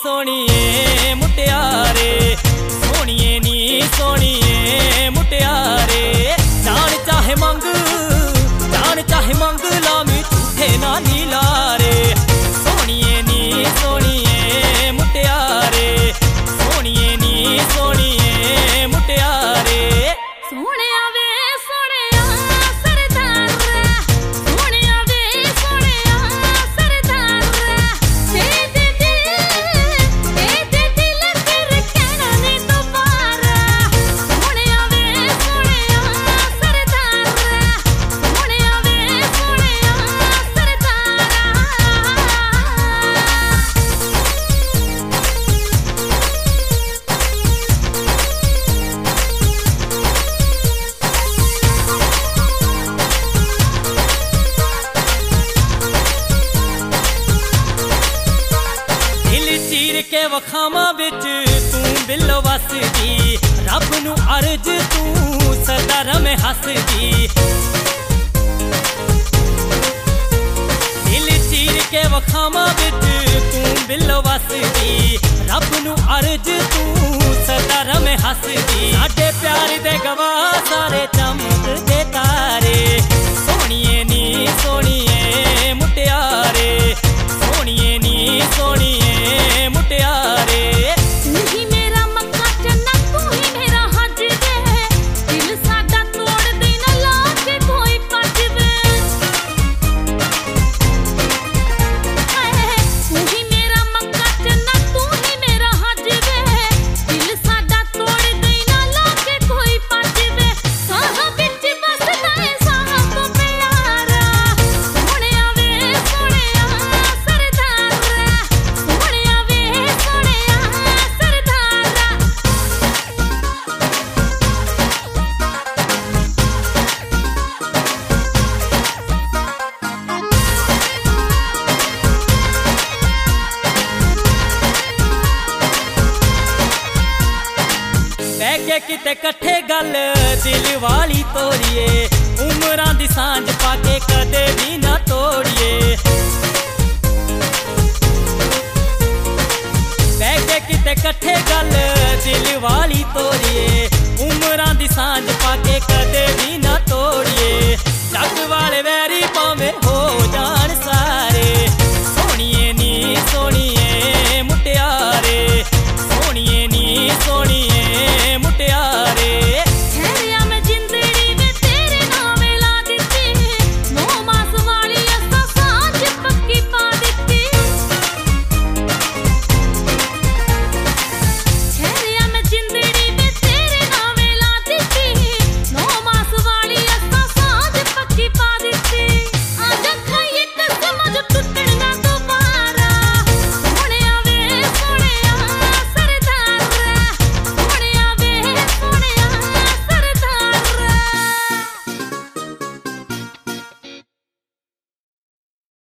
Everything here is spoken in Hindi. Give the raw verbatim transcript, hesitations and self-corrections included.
सोनिए मुटियारे, सोनिए नी सोनिए मुटियारे। जान चाहे मंग, जान चाहे मंग लामी झूठे ना नीलारे। सोनिए नी सोनिए मुटियारे, सोनिए नी सोनिए मुटियारे। सोने आवे सोने आ सरदार, सोने आवे सोने आ सरदार। तेरे दिल, तेरे दिल कर कहना नहीं दोबारा। सोने आवे सोने आ सरदार, सोने आवे सोने आ सरदार। दिल चीर के वखामा बिच तू बिलो वसदी, रब नू अर्ज तू सदा रमे हसदी। दिल चीर के वखामा बिच तू बिलो वसदी, रब नू अर्ज तू सदा रमे हसदी। साडे प्यार दे गवाह सारे चमक दे तारे। सोनिए नी सोनिए मुटियारे, सोनिए नी सोनिए मुटियारे। तू ही मेरा मक्का चन्ना, तू ही मेरा हज वे। दिल साडा तोड़ देना लाके कोई भज वे। तू ही मेरा मक्का चन्ना, तू ही मेरा हज वे। दिल साडा तोड़ देना लाके कोई भज वे। साहां बिच बसदा है साहां तो प्यारा। सोने आवे सोने आ सरदार, सोने आवे सोने आ सरदार। बह के किते कट्ठे गल दिल वाली तोड़िए, उमरां दी सांझ पाके कदे भी ना तोड़िए। बह के किते कट्ठे गल दिल वाली तोड़िए, उमरां दी सांझ पाके कदे